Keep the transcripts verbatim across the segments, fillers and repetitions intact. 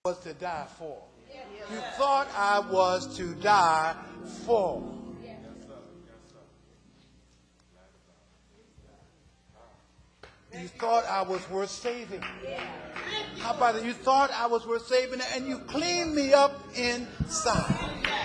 was to die for. You thought I was to die for. You thought I was worth saving. How about it? You thought I was worth saving and you cleaned me up inside.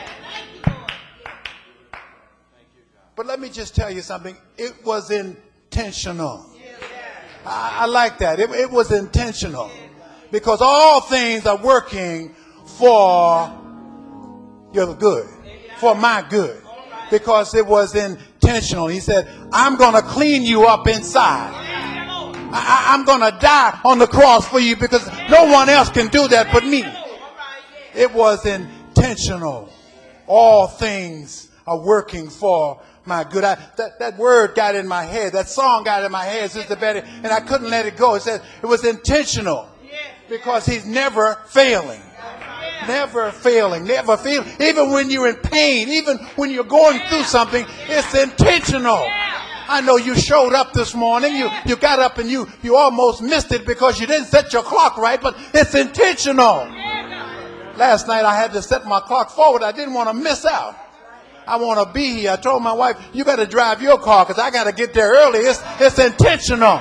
But let me just tell you something. It was intentional. I, I like that. It, it was intentional. Because all things are working for your good. For my good. Because it was intentional. He said, I'm going to clean you up inside. I, I'm going to die on the cross for you because no one else can do that but me. It was intentional. All things are working for my good. I, that, that word got in my head. That song got in my head, Sister Betty, and I couldn't let it go. It said it was intentional because he's never failing. Never failing. Never failing. Even when you're in pain, even when you're going through something, it's intentional. I know you showed up this morning. You, you got up and you, you almost missed it because you didn't set your clock right, but it's intentional. Last night I had to set my clock forward. I didn't want to miss out. I want to be here. I told my wife, you got to drive your car because I got to get there early. It's, it's intentional.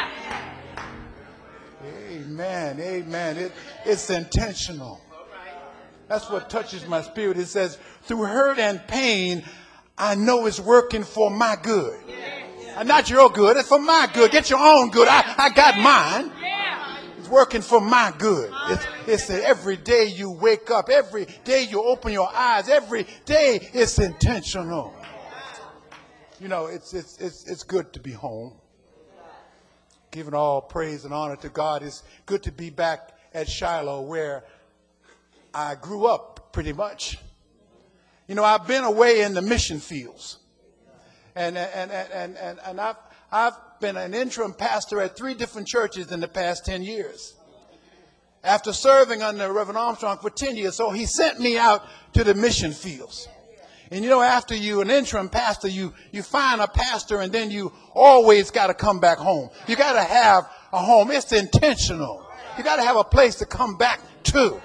Amen. Amen. It, it's intentional. That's what touches my spirit. It says, through hurt and pain, I know it's working for my good. And not your good. It's for my good. Get your own good. I, I got mine. It's working for my good. It's, it's every day you wake up. Every day you open your eyes. Every day it's intentional. You know, it's, it's, it's, it's good to be home. Giving all praise and honor to God. It's good to be back at Shiloh where I grew up pretty much. You know, I've been away in the mission fields. And, and, and, and, and I've, I've been an interim pastor at three different churches in the past ten years. After serving under Reverend Armstrong for ten years, so he sent me out to the mission fields. And you know, after you an interim pastor, you, you find a pastor and then you always got to come back home. You got to have a home. It's intentional. You got to have a place to come back to.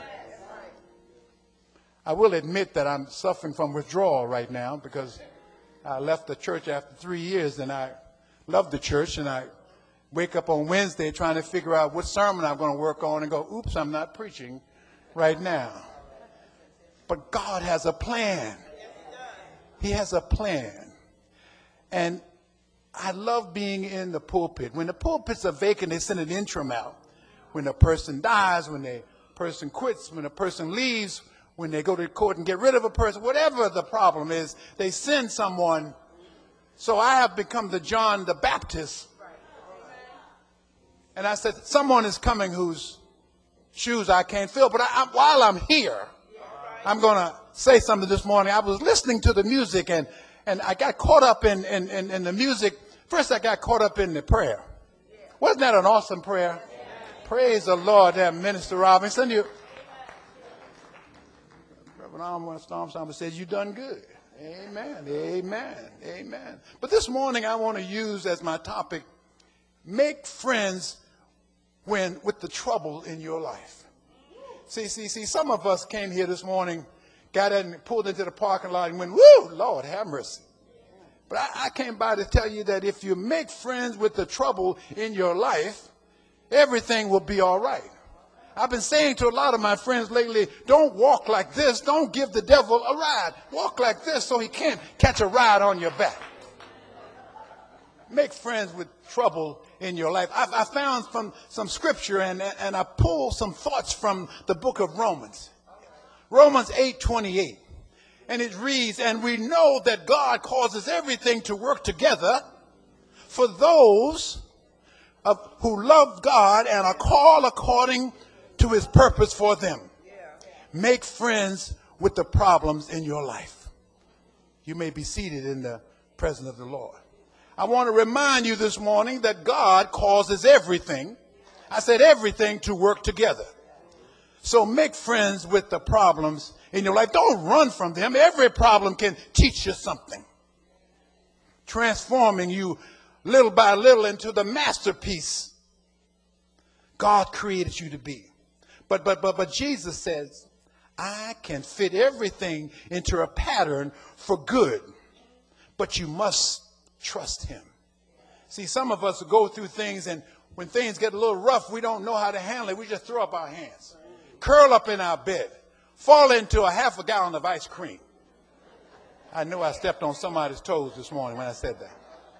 I will admit that I'm suffering from withdrawal right now because I left the church after three years and I love the church, and I wake up on Wednesday trying to figure out what sermon I'm going to work on and go, oops, I'm not preaching right now. But God has a plan. He has a plan. And I love being in the pulpit. When the pulpits are vacant, they send an interim out. When a person dies, when a person quits, when a person leaves, when they go to court and get rid of a person, whatever the problem is, they send someone. So I have become the John the Baptist. And I said, someone is coming whose shoes I can't fill. But I, I, while I'm here, I'm going to say something this morning. I was listening to the music, and, and I got caught up in, in, in, in the music. First, I got caught up in the prayer. Wasn't that an awesome prayer? Praise the Lord, that Minister Robinson. You, Armstrong says, you done good. Amen. Amen. Amen. But this morning I want to use as my topic, make friends when with the trouble in your life. See, see, see, some of us came here this morning, got in, pulled into the parking lot and went, woo, Lord, have mercy. But I, I came by to tell you that if you make friends with the trouble in your life, everything will be all right. I've been saying to a lot of my friends lately, don't walk like this. Don't give the devil a ride. Walk like this so he can't catch a ride on your back. Make friends with trouble in your life. I, I found from some scripture and, and I pulled some thoughts from the book of Romans. Romans eight twenty-eight. And it reads, and we know that God causes everything to work together for those of, who love God and are called according to his purpose for them. Make friends with the problems in your life. You may be seated in the presence of the Lord. I want to remind you this morning that God causes everything, I said everything, to work together. So make friends with the problems in your life. Don't run from them. Every problem can teach you something, transforming you little by little into the masterpiece God created you to be. But, but, but, but Jesus says, I can fit everything into a pattern for good, but you must trust him. See, some of us go through things, and when things get a little rough, we don't know how to handle it. We just throw up our hands, curl up in our bed, fall into a half a gallon of ice cream. I knew I stepped on somebody's toes this morning when I said that.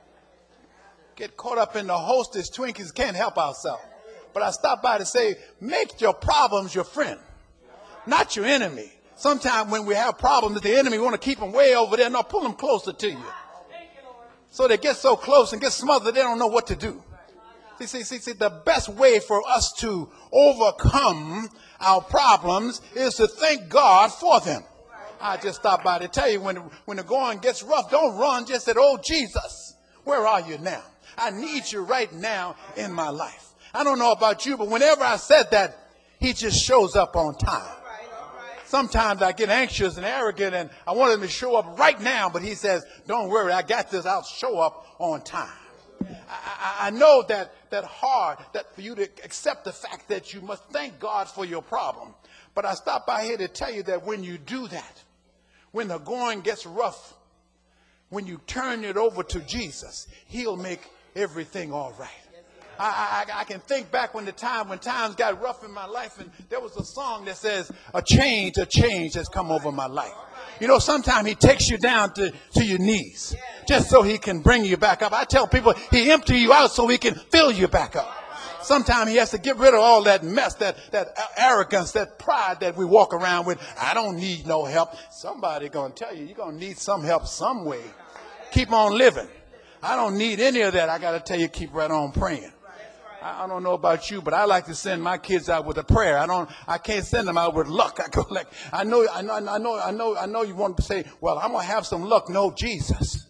Get caught up in the Hostess Twinkies, can't help ourselves. But I stopped by to say, make your problems your friend, not your enemy. Sometimes when we have problems with the enemy, we want to keep them way over there. No, pull them closer to you. So they get so close and get smothered, they don't know what to do. See, see, see, see, the best way for us to overcome our problems is to thank God for them. I just stopped by to tell you, when, when the going gets rough, don't run. Just said, oh, Jesus, where are you now? I need you right now in my life. I don't know about you, but whenever I said that, he just shows up on time. Sometimes I get anxious and arrogant, and I want him to show up right now, but he says, don't worry, I got this. I'll show up on time. I, I, I know that that hard that for you to accept the fact that you must thank God for your problem. But I stopped by here to tell you that when you do that, when the going gets rough, when you turn it over to Jesus, he'll make everything all right. I, I, I can think back when the time when times got rough in my life, and there was a song that says, a change, a change has come over my life. You know, sometimes he takes you down to, to your knees just so he can bring you back up. I tell people he empty you out so he can fill you back up. Sometimes he has to get rid of all that mess, that, that arrogance, that pride that we walk around with. I don't need no help. Somebody going to tell you, you're going to need some help some way. Keep on living. I don't need any of that. I got to tell you, keep right on praying. I don't know about you, but I like to send my kids out with a prayer. I don't, I can't send them out with luck. I go like, I know, I know, I know, I know, I know you want to say, well, I'm going to have some luck. No, Jesus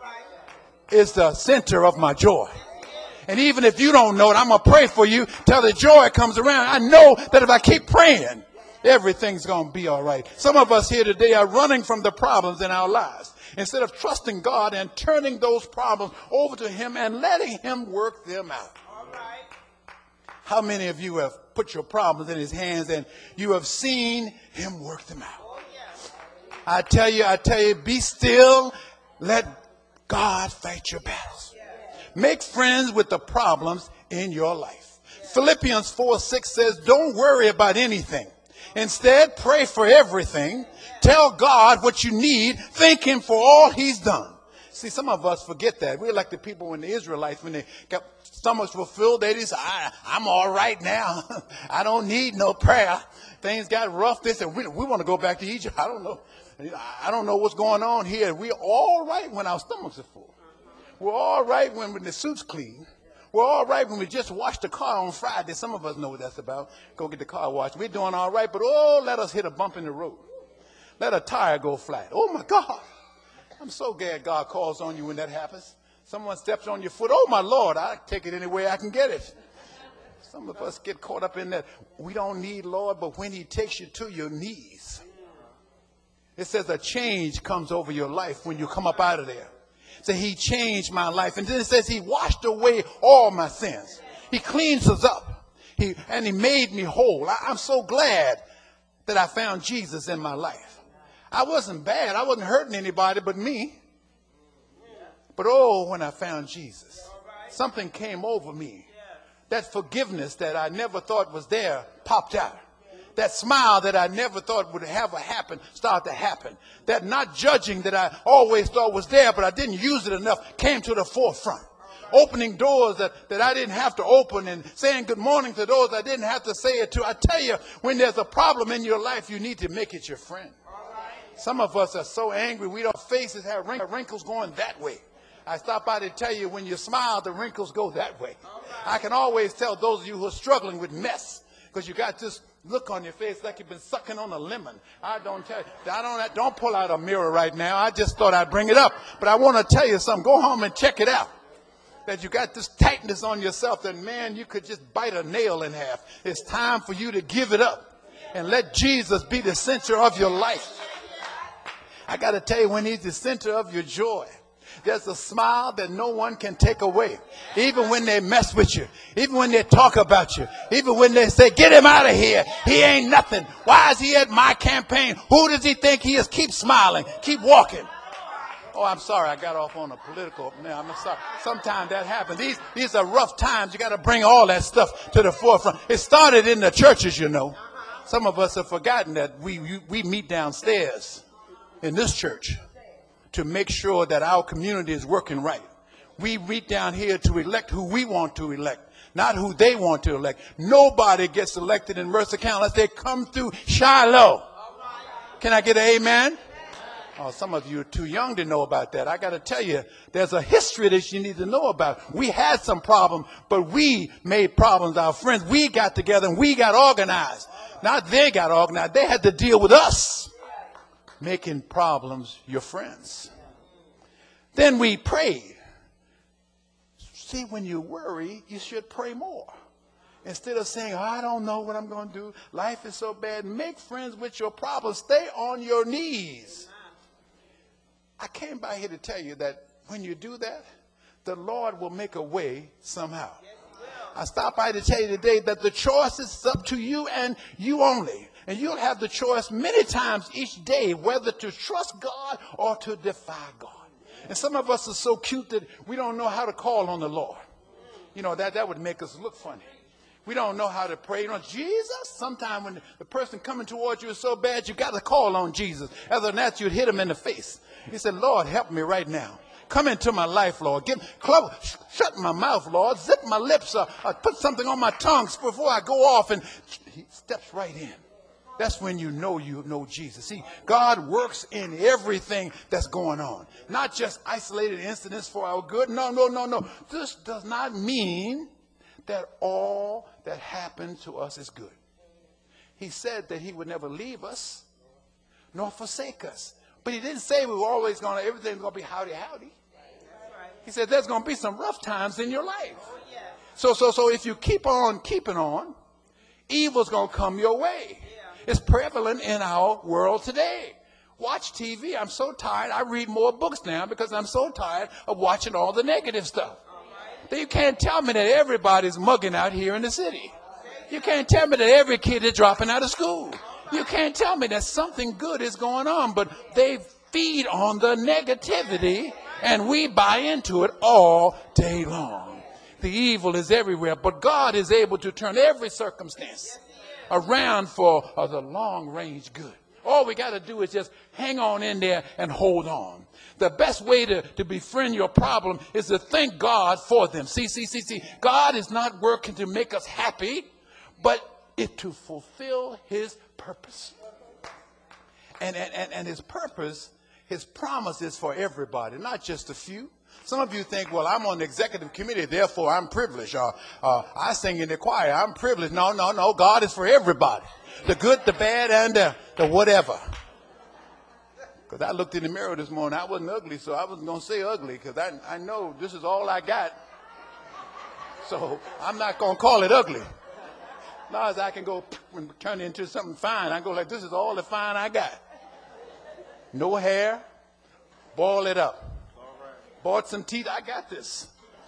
is the center of my joy. And even if you don't know it, I'm going to pray for you till the joy comes around. I know that if I keep praying, everything's going to be all right. Some of us here today are running from the problems in our lives instead of trusting God and turning those problems over to him and letting him work them out. How many of you have put your problems in his hands and you have seen him work them out? I tell you, I tell you, be still. Let God fight your battles. Make friends with the problems in your life. Philippians four six says, don't worry about anything. Instead, pray for everything. Tell God what you need. Thank him for all he's done. See, some of us forget that. We're like the people when the Israelites, when they got stomachs were filled, they just, I, I'm all right now. I don't need no prayer. Things got rough. They said, we, we want to go back to Egypt. I don't know. I don't know what's going on here. We're all right when our stomachs are full. We're all right when, when the suit's clean. We're all right when we just washed the car on Friday. Some of us know what that's about. Go get the car washed. We're doing all right, but oh, let us hit a bump in the road. Let a tire go flat. Oh, my God. I'm so glad God calls on you when that happens. Someone steps on your foot. Oh, my Lord, I take it any way I can get it. Some of us get caught up in that. We don't need Lord, but when he takes you to your knees, it says a change comes over your life when you come up out of there. So he changed my life. And then it says he washed away all my sins. He cleans us up. He, and he made me whole. I, I'm so glad that I found Jesus in my life. I wasn't bad. I wasn't hurting anybody but me. But oh, when I found Jesus, something came over me. That forgiveness that I never thought was there popped out. That smile that I never thought would ever happen started to happen. That not judging that I always thought was there, but I didn't use it enough, came to the forefront. Opening doors that, that I didn't have to open, and saying good morning to those I didn't have to say it to. I tell you, when there's a problem in your life, you need to make it your friend. Some of us are so angry, we don't faces have wrinkles going that way. I stopped by to tell you, when you smile, the wrinkles go that way. I can always tell those of you who are struggling with mess, because you got this look on your face like you've been sucking on a lemon. I don't tell you, I don't, don't pull out a mirror right now. I just thought I'd bring it up. But I want to tell you something. Go home and check it out. That you got this tightness on yourself that, man, you could just bite a nail in half. It's time for you to give it up and let Jesus be the center of your life. I got to tell you, when he's the center of your joy, There's a smile that no one can take away. Even when they mess with you, even when they talk about you, even when they say, get him out of here. He ain't nothing. Why is he at my campaign? Who does he think he is? Keep smiling. Keep walking. Oh, I'm sorry. I got off on a political. Man, I'm sorry. Sometimes that happens. These, these are rough times. You got to bring all that stuff to the forefront. It started in the churches, you know. Some of us have forgotten that we, we, we meet downstairs in this church to make sure that our community is working right. We meet down here to elect who we want to elect, not who they want to elect. Nobody gets elected in Mercer County unless they come through Shiloh. Can I get an amen? Oh, some of you are too young to know about that. I got to tell you, there's a history that you need to know about. We had some problems, but we made problems. Our friends, we got together and we got organized. Not they got organized. They had to deal with us making problems your friends. Then we prayed. See, when you worry, you should pray more. Instead of saying, I don't know what I'm going to do. Life is so bad. Make friends with your problems. Stay on your knees. I came by here to tell you that when you do that, the Lord will make a way somehow. I stopped by to tell you today that the choice is up to you and you only. And you'll have the choice many times each day whether to trust God or to defy God. And some of us are so cute that we don't know how to call on the Lord. You know, that, that would make us look funny. We don't know how to pray. You know, Jesus, sometimes when the person coming towards you is so bad, you got to call on Jesus. Other than that, you'd hit him in the face. He said, Lord, help me right now. Come into my life, Lord. Give, close, shut my mouth, Lord. Zip my lips. Uh, uh, put something on my tongue before I go off. And he steps right in. That's when you know you know Jesus. See, God works in everything that's going on. Not just isolated incidents for our good. No, no, no, no. This does not mean that all that happened to us is good. He said that he would never leave us nor forsake us. But he didn't say we were always going to, everything's going to be howdy howdy. He said there's going to be some rough times in your life. So, so, so if you keep on keeping on, evil's going to come your way. It's prevalent in our world today. Watch T V. I'm so tired. I read more books now because I'm so tired of watching all the negative stuff. You can't tell me that everybody's mugging out here in the city. You can't tell me that every kid is dropping out of school. You can't tell me that something good is going on, but they feed on the negativity and we buy into it all day long. The evil is everywhere, but God is able to turn every circumstance around for uh, the long range good. All we got to do is just hang on in there and hold on. The best way to, to befriend your problem is to thank God for them. See, see, see, see. God is not working to make us happy, but it to fulfill his purpose. And, and, and his purpose, his promise is for everybody, not just a few. Some of you think, well, I'm on the executive committee, therefore I'm privileged. Or uh, I sing in the choir, I'm privileged. No, no, no. God is for everybody. The good, the bad, and the, the whatever. Because I looked in the mirror this morning. I wasn't ugly, so I wasn't going to say ugly because I, I know this is all I got. So I'm not going to call it ugly. As long as I can go and turn it into something fine, I go like, this is all the fine I got. No hair, boil it up. Bought some teeth, I got this.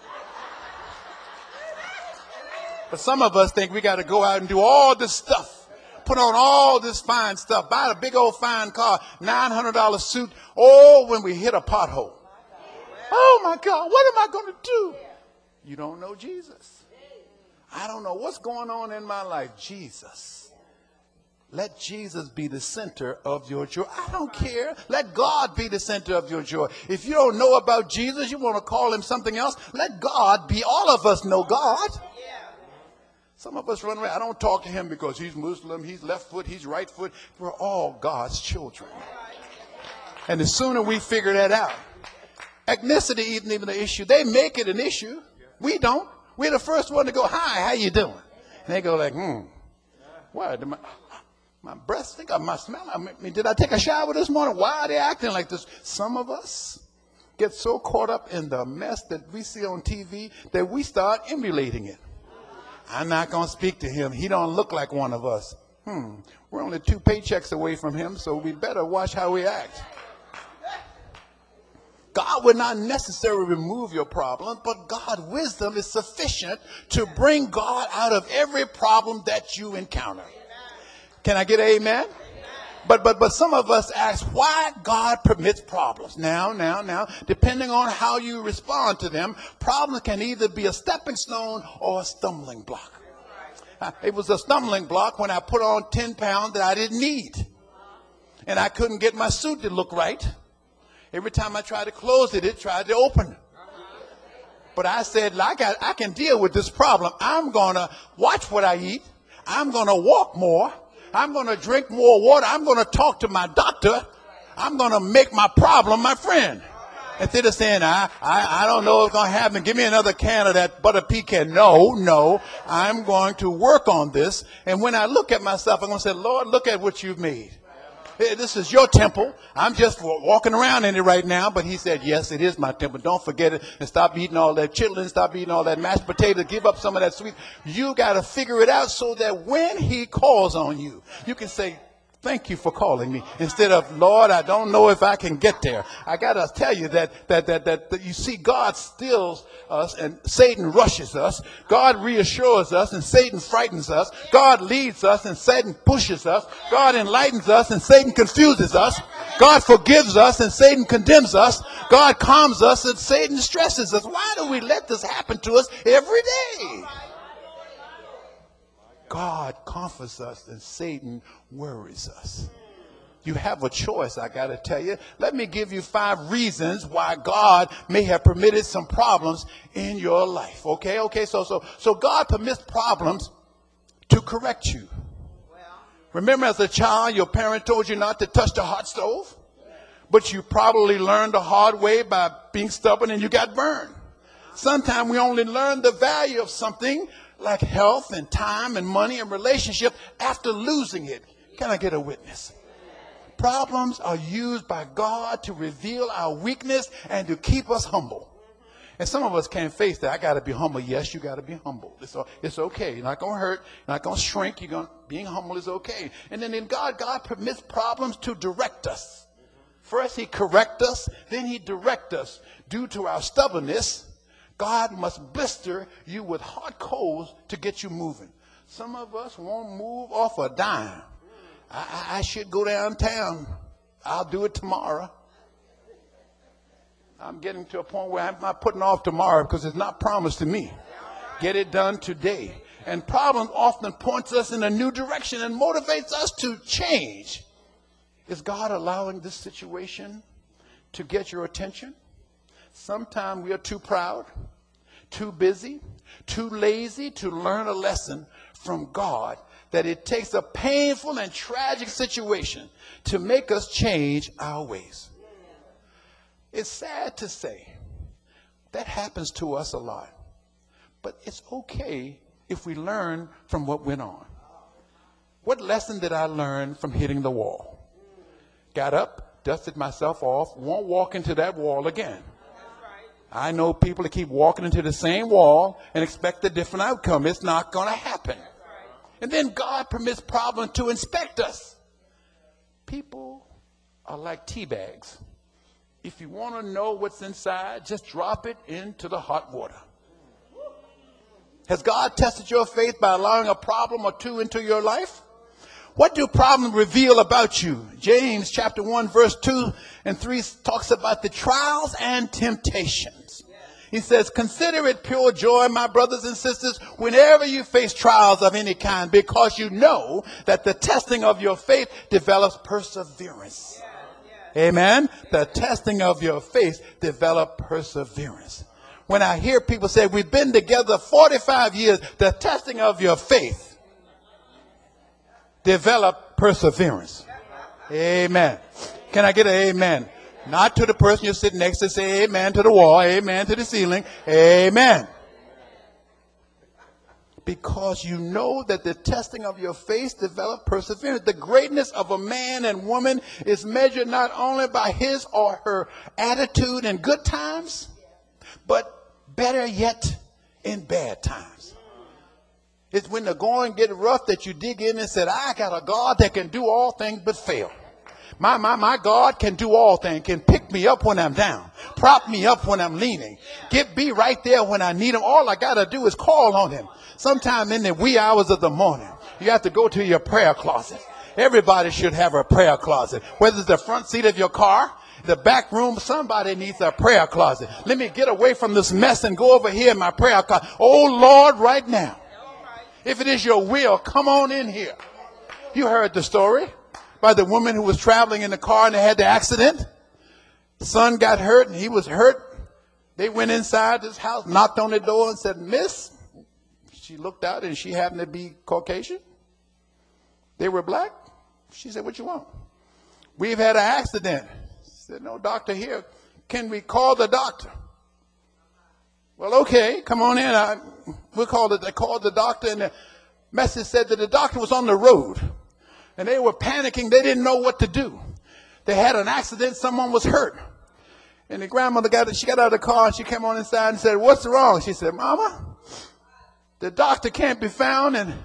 But some of us think we got to go out and do all this stuff. Put on all this fine stuff. Buy a big old fine car, nine hundred dollar suit. Oh, when we hit a pothole. Oh my God, what am I going to do? You don't know Jesus. I don't know what's going on in my life. Jesus. Let Jesus be the center of your joy. I don't care. Let God be the center of your joy. If you don't know about Jesus, you want to call him something else. Let God be. All of us know God. Some of us run away. I don't talk to him because he's Muslim, he's left foot, he's right foot. We're all God's children. And the sooner we figure that out, ethnicity isn't even an issue. They make it an issue. We don't. We're the first one to go, hi, how you doing? And they go like, hmm, what? My, my breath stink? My smell? I mean, did I take a shower this morning? Why are they acting like this? Some of us get so caught up in the mess that we see on T V that we start emulating it. I'm not going to speak to him. He don't look like one of us. Hmm. We're only two paychecks away from him, so we better watch how we act. God will not necessarily remove your problem, but God's wisdom is sufficient to bring God out of every problem that you encounter. Can I get an amen? But, but, but some of us ask why God permits problems. Now, now, now, depending on how you respond to them, problems can either be a stepping stone or a stumbling block. It was a stumbling block when I put on ten pounds that I didn't need. And I couldn't get my suit to look right. Every time I tried to close it, it tried to open. But I said, like I, I can deal with this problem. I'm going to watch what I eat. I'm going to walk more. I'm going to drink more water. I'm going to talk to my doctor. I'm going to make my problem my friend. Instead of saying, I, I, I don't know what's going to happen. Give me another can of that butter pecan. No, no. I'm going to work on this. And when I look at myself, I'm going to say, Lord, look at what you've made. This is your temple. I'm just walking around in it right now. But he said, yes, it is my temple. Don't forget it. And stop eating all that chitlin. Stop eating all that mashed potato. Give up some of that sweet. You got to figure it out so that when he calls on you, you can say, thank you for calling me. Instead of, Lord, I don't know if I can get there. I got to tell you that, that, that, that, that you see, God stills us and Satan rushes us. God reassures us and Satan frightens us. God leads us and Satan pushes us. God enlightens us and Satan confuses us. God forgives us and Satan condemns us. God calms us and Satan stresses us. Why do we let this happen to us every day? God comforts us and Satan worries us. You have a choice, I got to tell you. Let me give you five reasons why God may have permitted some problems in your life. Okay, okay, so so so God permits problems to correct you. Remember, as a child, your parent told you not to touch the hot stove, but you probably learned the hard way by being stubborn and you got burned. Sometimes we only learn the value of something like health and time and money and relationship after losing it. Can I get a witness? Problems are used by God to reveal our weakness and to keep us humble. And some of us can't face that. I got to be humble. Yes, you got to be humble. It's, it's okay. You're not going to hurt. You're not going to shrink. You're going. Being humble is okay. And then in God, God permits problems to direct us. First, he corrects us. Then he directs us. Due to our stubbornness, God must blister you with hot coals to get you moving. Some of us won't move off a dime. I, I, I should go downtown. I'll do it tomorrow. I'm getting to a point where I'm not putting off tomorrow because it's not promised to me. Get it done today. And problems often points us in a new direction and motivates us to change. Is God allowing this situation to get your attention? Sometimes we are too proud, too busy, too lazy to learn a lesson from God, that it takes a painful and tragic situation to make us change our ways. It's sad to say that happens to us a lot, but it's okay if we learn from what went on. What lesson did I learn from hitting the wall? Got up, dusted myself off, won't walk into that wall again. I know people that keep walking into the same wall and expect a different outcome. It's not going to happen. And then God permits problems to inspect us. People are like tea bags. If you want to know what's inside, just drop it into the hot water. Has God tested your faith by allowing a problem or two into your life? What do problems reveal about you? James chapter one, verse two and three talks about the trials and temptations. He says, consider it pure joy, my brothers and sisters, whenever you face trials of any kind, because you know that the testing of your faith develops perseverance. Amen. The testing of your faith develops perseverance. When I hear people say, we've been together forty-five years, the testing of your faith develop perseverance. Amen. Can I get an amen? Not to the person you're sitting next to. Say amen to the wall. Amen to the ceiling. Amen. Because you know that the testing of your faith develop perseverance. The greatness of a man and woman is measured not only by his or her attitude in good times, but better yet in bad times. It's when the going get rough that you dig in and said, I got a God that can do all things but fail. My, my, my God can do all things, can pick me up when I'm down, prop me up when I'm leaning, get be right there when I need him. All I got to do is call on him. Sometime in the wee hours of the morning, you have to go to your prayer closet. Everybody should have a prayer closet, whether it's the front seat of your car, the back room. Somebody needs a prayer closet. Let me get away from this mess and go over here in my prayer closet. Oh, Lord, right now, if it is your will, come on in here. You heard the story by the woman who was traveling in the car and they had the accident. The son got hurt and he was hurt. They went inside this house, knocked on the door and said, Miss. She looked out and she happened to be Caucasian. They were black. She said, what you want? We've had an accident. She said, no doctor here. Can we call the doctor? Well, okay, come on in. I, we'll call it. They called the doctor and the message said that the doctor was on the road. And they were panicking. They didn't know what to do. They had an accident. Someone was hurt. And the grandmother got, she got out of the car and she came on inside and said, what's wrong? She said, Mama, the doctor can't be found and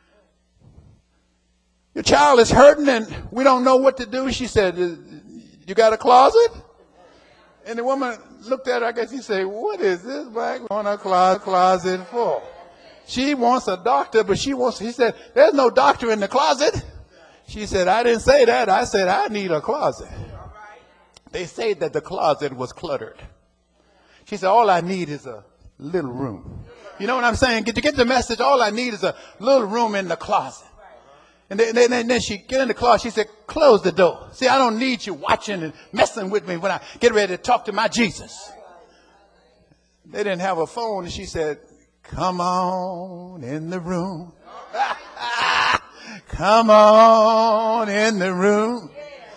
your child is hurting and we don't know what to do. She said, you got a closet? And the woman looked at her. I guess he said, what is this black on a closet, closet for? She wants a doctor, but she wants, he said, there's no doctor in the closet. She said, I didn't say that. I said, I need a closet. They say that the closet was cluttered. She said, all I need is a little room. You know what I'm saying? Did you get the message? All I need is a little room in the closet. And then, then, then she get in the closet. She said, close the door. See, I don't need you watching and messing with me when I get ready to talk to my Jesus. They didn't have a phone. And she said, come on in the room. Come on in the room.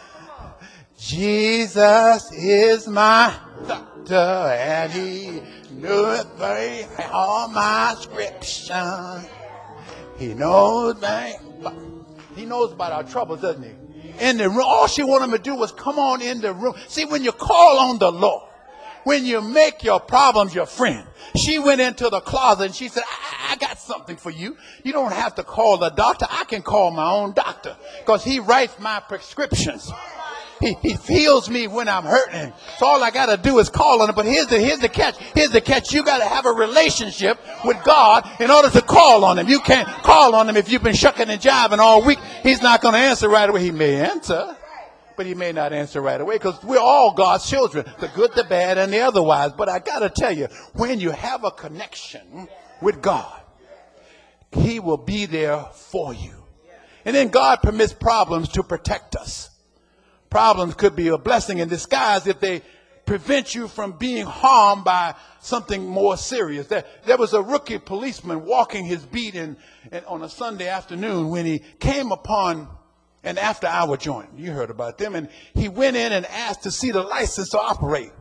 Jesus is my doctor and he knows all my scripture. He knows me. He knows about our troubles, doesn't he? In the room, all she wanted him to do was come on in the room. See, when you call on the Lord, when you make your problems your friend, she went into the closet and she said, I, I got something for you. You don't have to call the doctor. I can call my own doctor because he writes my prescriptions. He, he heals me when I'm hurting. So all I got to do is call on him. But here's the, here's the catch. Here's the catch. You got to have a relationship with God in order to call on him. You can't call on him if you've been shucking and jiving all week. He's not going to answer right away. He may answer, but he may not answer right away because we're all God's children, the good, the bad, and the otherwise. But I got to tell you, when you have a connection with God, he will be there for you. And then God permits problems to protect us. Problems could be a blessing in disguise if they prevent you from being harmed by something more serious. There, there was a rookie policeman walking his beat in, in, on a Sunday afternoon when he came upon an after-hour joint. You heard about them. And he went in and asked to see the license to operate.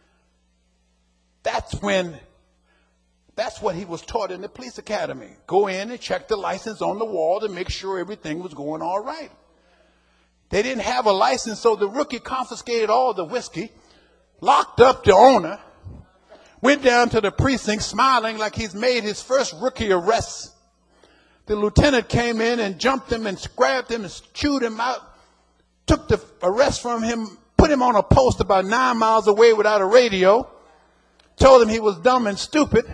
That's when, that's what he was taught in the police academy. Go in and check the license on the wall to make sure everything was going all right. They didn't have a license, so the rookie confiscated all the whiskey, locked up the owner, went down to the precinct smiling like he's made his first rookie arrest. The lieutenant came in and jumped him and grabbed him and chewed him out, took the arrest from him, put him on a post about nine miles away without a radio, told him he was dumb and stupid.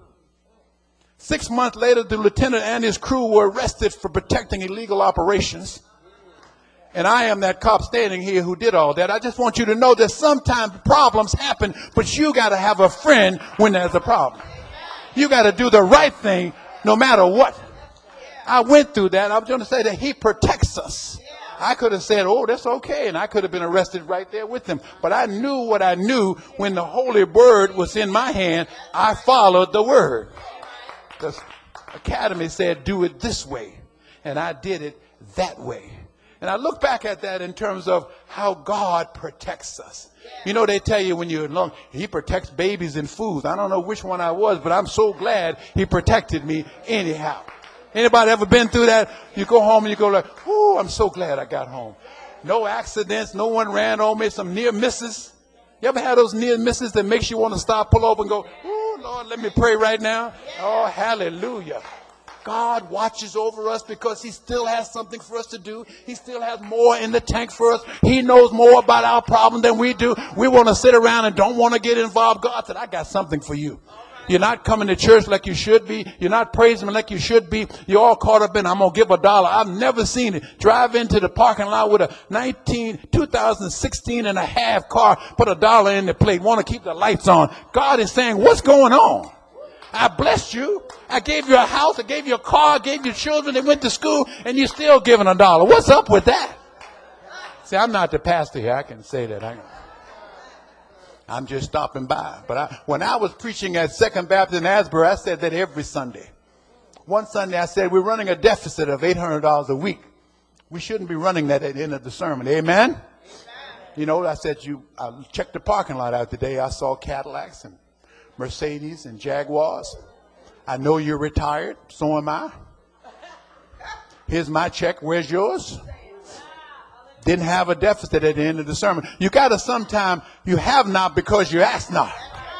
Six months later, the lieutenant and his crew were arrested for protecting illegal operations. And I am that cop standing here who did all that. I just want you to know that sometimes problems happen, but you got to have a friend when there's a problem. You got to do the right thing no matter what. I went through that. I was going to say that he protects us. I could have said, oh, that's okay. And I could have been arrested right there with him. But I knew what I knew when the holy word was in my hand. I followed the word. The academy said, do it this way. And I did it that way. And I look back at that in terms of how God protects us. You know, they tell you when you're alone, he protects babies and fools. I don't know which one I was, but I'm so glad he protected me anyhow. Anybody ever been through that? You go home and you go like, oh, I'm so glad I got home. No accidents. No one ran on me. Some near misses. You ever had those near misses that makes you want to stop, pull over and go, oh, Lord, let me pray right now. Oh, hallelujah. God watches over us because he still has something for us to do. He still has more in the tank for us. He knows more about our problem than we do. We want to sit around and don't want to get involved. God said, I got something for you. You're not coming to church like you should be. You're not praising me like you should be. You're all caught up in, I'm going to give a dollar. I've never seen it. Drive into the parking lot with a nineteen, two thousand sixteen and a half car, put a dollar in the plate, want to keep the lights on. God is saying, what's going on? I blessed you. I gave you a house. I gave you a car. I gave you children. They went to school, and you're still giving a dollar. What's up with that? See, I'm not the pastor here. I can say that. I, I'm just stopping by. But I, when I was preaching at Second Baptist in Asbury, I said that every Sunday. One Sunday, I said, we're running a deficit of eight hundred dollars a week. We shouldn't be running that at the end of the sermon. Amen? Amen. You know, I said, you I checked the parking lot out today. I saw Cadillacs and Mercedes and Jaguars. I know you're retired. So am I. Here's my check. Where's yours? Didn't have a deficit at the end of the sermon. You got to sometime, you have not because you ask not.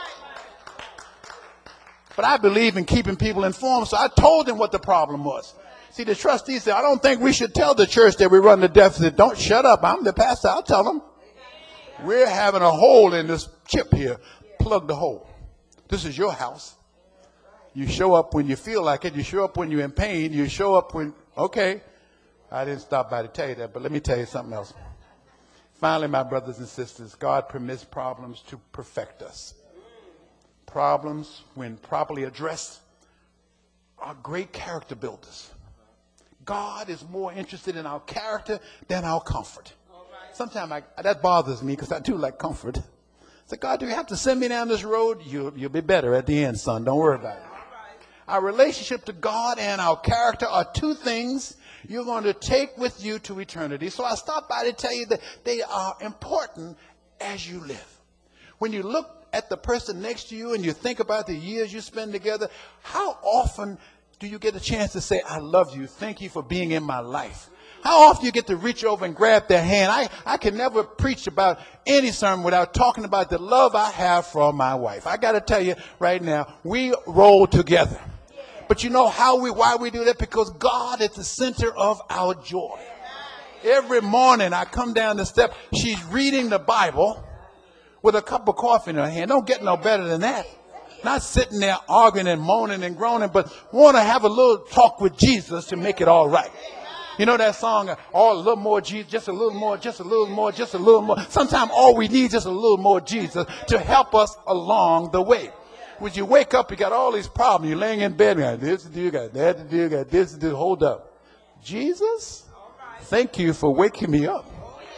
But I believe in keeping people informed, so I told them what the problem was. See, the trustee said, I don't think we should tell the church that we run the deficit. Don't shut up. I'm the pastor. I'll tell them. We're having a hole in this chip here. Plug the hole. This is your house. You show up when you feel like it. You show up when you're in pain. You show up when, okay. I didn't stop by to tell you that, but let me tell you something else. Finally, my brothers and sisters, God permits problems to perfect us. Problems, when properly addressed, are great character builders. God is more interested in our character than our comfort. Sometimes I, that bothers me because I do like comfort. I say, God, do you have to send me down this road? You, you'll be better at the end, son. Don't worry about it. Our relationship to God and our character are two things you're going to take with you to eternity. So I stopped by to tell you that they are important as you live. When you look at the person next to you and you think about the years you spend together, how often do you get a chance to say, I love you, thank you for being in my life? How often you get to reach over and grab their hand? I, I can never preach about any sermon without talking about the love I have for my wife. I got to tell you right now, we roll together. But you know how we, why we do that? Because God is the center of our joy. Every morning I come down the step, she's reading the Bible with a cup of coffee in her hand. Don't get no better than that. Not sitting there arguing and moaning and groaning, but want to have a little talk with Jesus to make it all right. You know that song, all a little more Jesus, just a little more, just a little more, just a little more. Sometimes all we need is just a little more Jesus to help us along the way. When you wake up, you got all these problems. You're laying in bed, you got this to do, you got that to do, you got this to do. Hold up. Jesus, thank you for waking me up.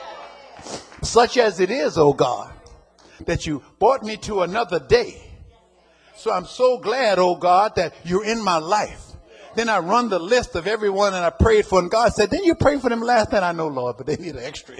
Such as it is, oh God, that you brought me to another day. So I'm so glad, oh God, that you're in my life. Then I run the list of everyone that I prayed for. And God said, didn't you pray for them last night? I know, Lord, but they need an extra.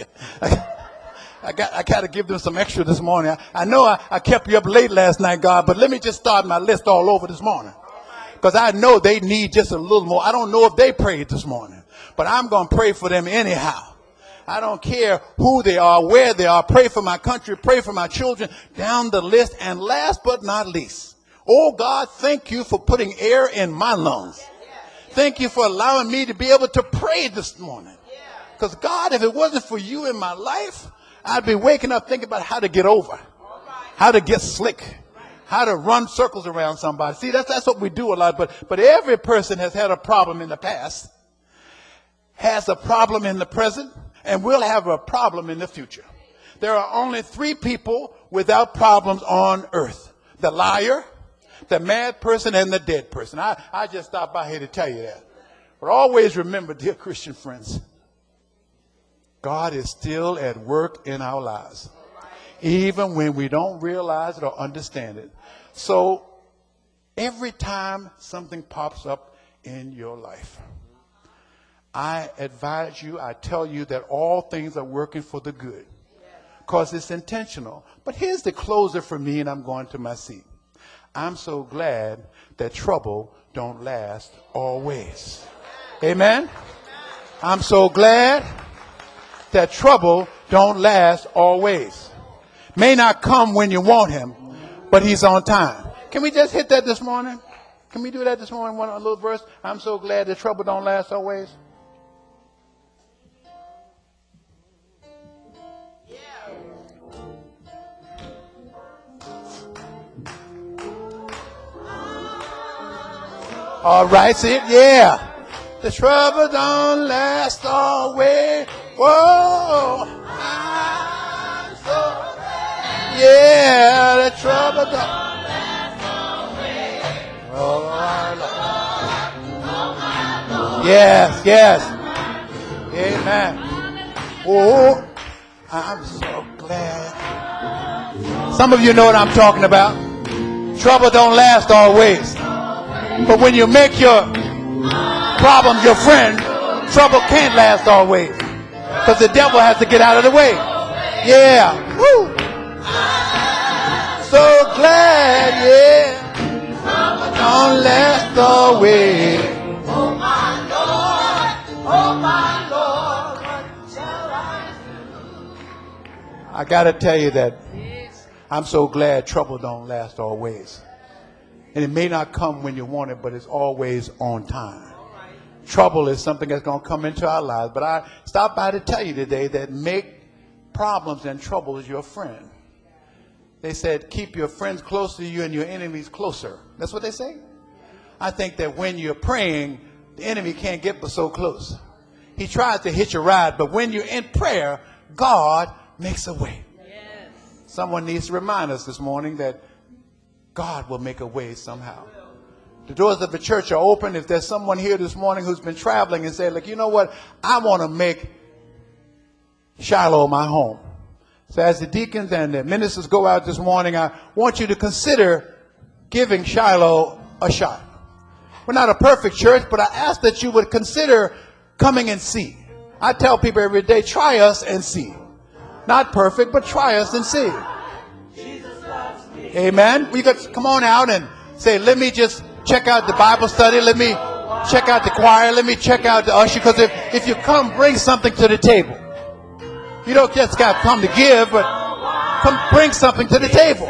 I got, I got to give them some extra this morning. I, I know I, I kept you up late last night, God, but let me just start my list all over this morning. Because I know they need just a little more. I don't know if they prayed this morning, but I'm going to pray for them anyhow. I don't care who they are, where they are. Pray for my country, pray for my children, down the list. And last but not least, oh God, thank you for putting air in my lungs. Thank you for allowing me to be able to pray this morning. Because God, if it wasn't for you in my life, I'd be waking up thinking about how to get over, how to get slick, how to run circles around somebody. See, that's, that's what we do a lot. But, but every person has had a problem in the past, has a problem in the present, and will have a problem in the future. There are only three people without problems on earth: the liar, the mad person, and the dead person. I, I just stopped by here to tell you that. But always remember, dear Christian friends, God is still at work in our lives, even when we don't realize it or understand it. So every time something pops up in your life, I advise you, I tell you that all things are working for the good, because it's intentional. But here's the closer for me, and I'm going to my seat. I'm so glad that trouble don't last always. Amen? I'm so glad that trouble don't last always. May not come when you want him, but he's on time. Can we just hit that this morning? Can we do that this morning? One a little verse. I'm so glad that trouble don't last always. All right, see it? Yeah. The trouble don't last always. Whoa. I'm so glad. Yeah, the trouble don't last always. Oh, my Lord. Yes, yes. Amen. Oh, I'm so glad. Some of you know what I'm talking about. Trouble don't last always. But when you make your problem your friend, trouble can't last always. Because the devil has to get out of the way. Yeah. Woo. So glad, yeah. Don't last always. Oh my Lord, oh my Lord, what shall I do? I got to tell you that I'm so glad trouble don't last always. And it may not come when you want it, but it's always on time. Trouble is something that's going to come into our lives. But I stopped by to tell you today that make problems and troubles your friend. They said, keep your friends close to you and your enemies closer. That's what they say. I think that when you're praying, the enemy can't get but so close. He tries to hitch a ride, but when you're in prayer, God makes a way. Yes. Someone needs to remind us this morning that God will make a way somehow. The doors of the church are open. If there's someone here this morning who's been traveling and said, look, you know what? I want to make Shiloh my home. So as the deacons and the ministers go out this morning, I want you to consider giving Shiloh a shot. We're not a perfect church, but I ask that you would consider coming and see. I tell people every day, try us and see. Not perfect, but try us and see. Amen. We got to come on out and say, let me just check out the Bible study. Let me check out the choir. Let me check out the usher. Because if, if you come, bring something to the table. You don't just got to come to give, but come bring something to the table.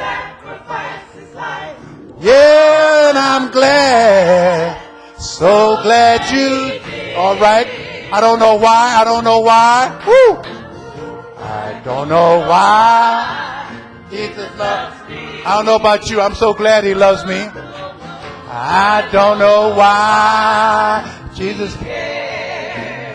Yeah, and I'm glad. So glad you. All right. I don't know why. I don't know why. Woo. I don't know why. Jesus loves me. I don't know about you. I'm so glad he loves me. I don't know why Jesus cares.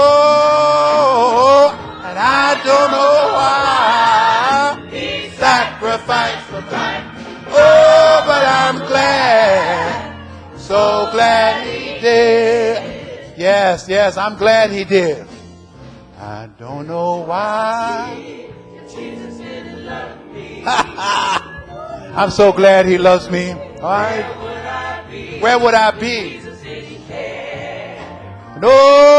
Oh, and I don't know why he sacrificed for life. Oh, but I'm glad. So glad he did. Yes, yes, I'm glad he did. I don't know why. Jesus didn't love me. I'm so glad he loves me. All right. Where would I be? No,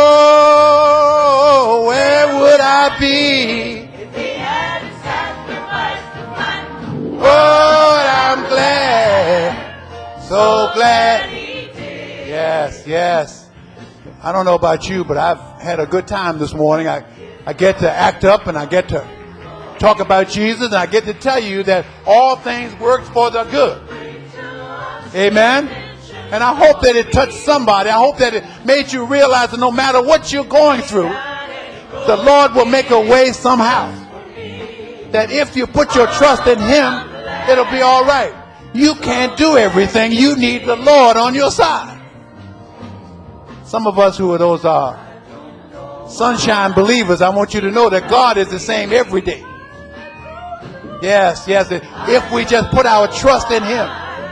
where would I be? If he hadn't sacrificed the life. Oh, I'm glad. So glad he did. Yes, yes. I don't know about you, but I've had a good time this morning. I, I get to act up and I get to talk about Jesus, and I get to tell you that all things work for the good. Amen. And I hope that it touched somebody. I hope that it made you realize that no matter what you're going through, the Lord will make a way somehow. That if you put your trust in him, it'll be all right. You can't do everything. You need the Lord on your side. Some of us who are those uh, sunshine believers, I want you to know that God is the same every day. Yes, yes. If we just put our trust in him.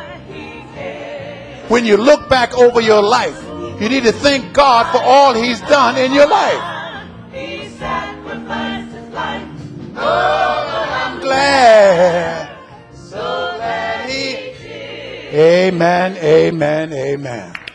When you look back over your life, you need to thank God for all he's done in your life. He sacrificed his life. Oh, I'm glad. So glad he did. Amen, amen, amen.